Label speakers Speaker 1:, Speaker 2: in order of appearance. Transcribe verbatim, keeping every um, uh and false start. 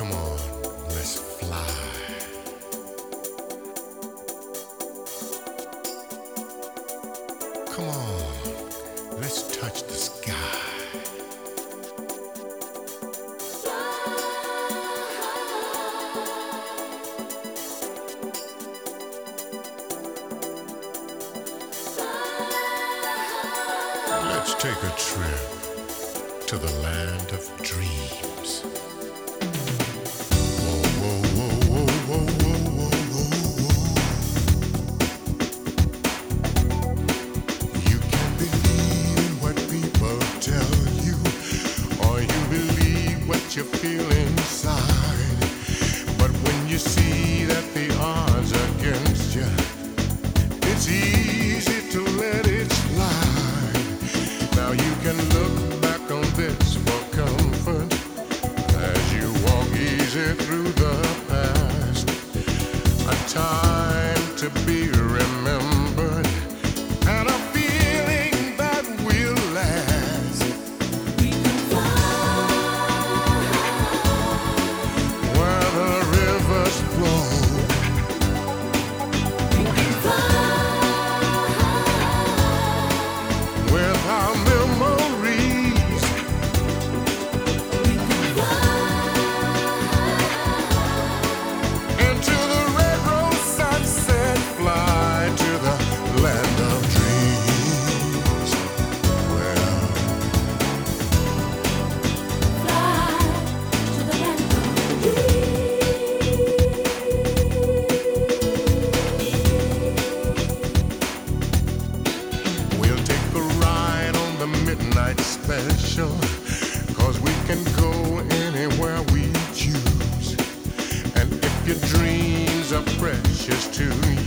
Speaker 1: Come on, let's fly. Come on, let's touch the sky. Let's take a trip to the land of dreams. Whoa, whoa, whoa, whoa, whoa, whoa, whoa. You can believe in what people tell you, or you believe what you feel inside. But when you see that the odds are against you, it's easy to let it slide. Now you can look back on this for comfort as you walk easy through the past. A time to be remembered and a feeling that will last. We can fly where the rivers flow. We can fly with our memories. We can fly into the red rose sunset, fly to the land of dreams. Well,
Speaker 2: Fly to the land of
Speaker 1: we'll take a ride on the midnight special, 'cause we can go anywhere we choose. And if your dreams are precious to